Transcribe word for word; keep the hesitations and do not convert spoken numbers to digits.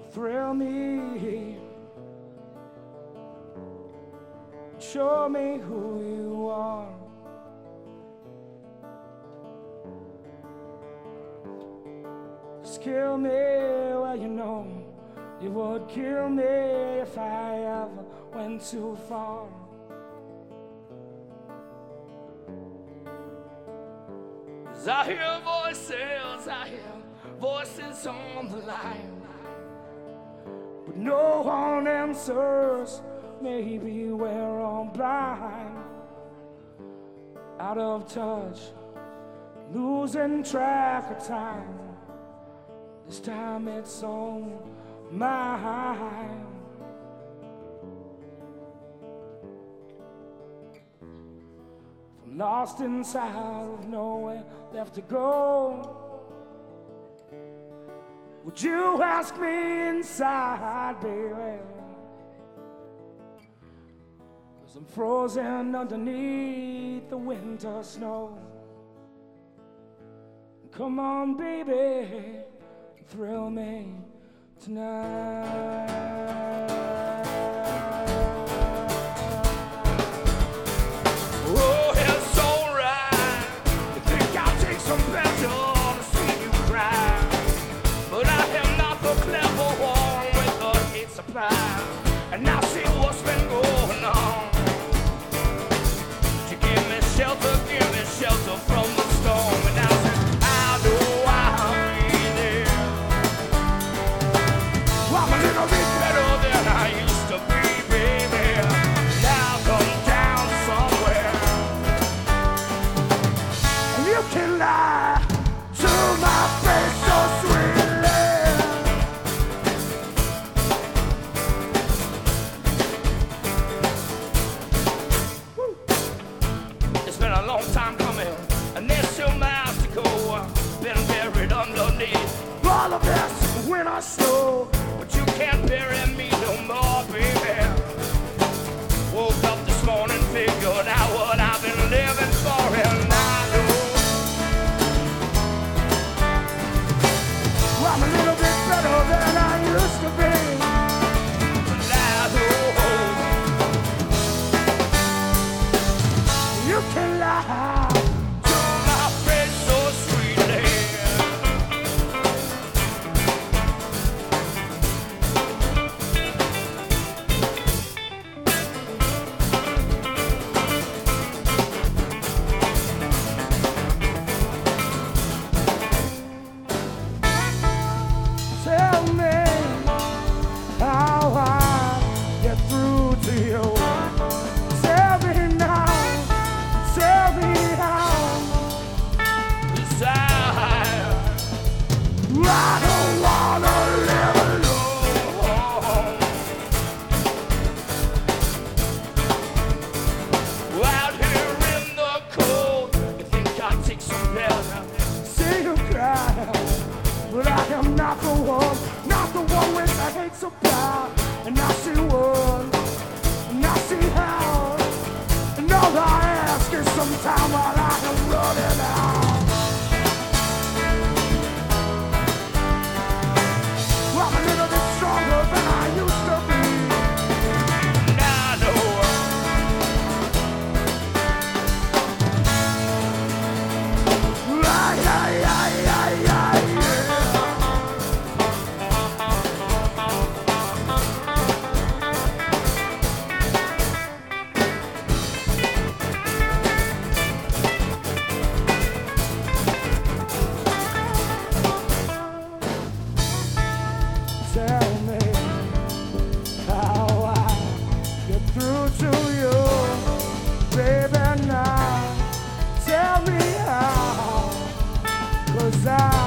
thrill me. Show me who you are. Just kill me, well you know you would kill me if I ever went too far. 'Cause I hear voices, I hear voices on the line, but no one answers. Maybe we're all blind, out of touch, losing track of time. This time it's on mine. I'm lost inside with nowhere left to go. Would you ask me inside, baby? 'Cause I'm frozen underneath the winter snow. Come on, baby, thrill me tonight. Oh, it's alright. You think I'll take some pleasure to see you cry, but I am not the clever one with the hate supply. And I see what's been going on. You give me shelter, give me shelter from the storm. And I said, how do I feel? I'm a little bit better than I used to be, baby. Now come down somewhere. And you can lie to my face so sweetly. Woo. It's been a long time coming, and there's still miles to go. Been buried underneath all of this winter snow. But you can't bury me no more, baby. Woke up this morning, figured out what I've been living for, and I know I'm a little bit better than I used to be. But I know you can lie to my face so sweetly. Tell me how I get through to you. Tell me now, tell me how. 'Cause I, I don't wanna live alone. Out here in the cold, you think I'd take some pleasure, see you cry. But I am not the one, not the one with the hate supply. And I see one, and I see how. And all I ask is some time while I am running out. I'm a little bit stronger than I used to be. Now I know. Ay, ay, ay, ay, ay, yeah. Tell me how I get through to you, baby, now. Tell me how, 'cause I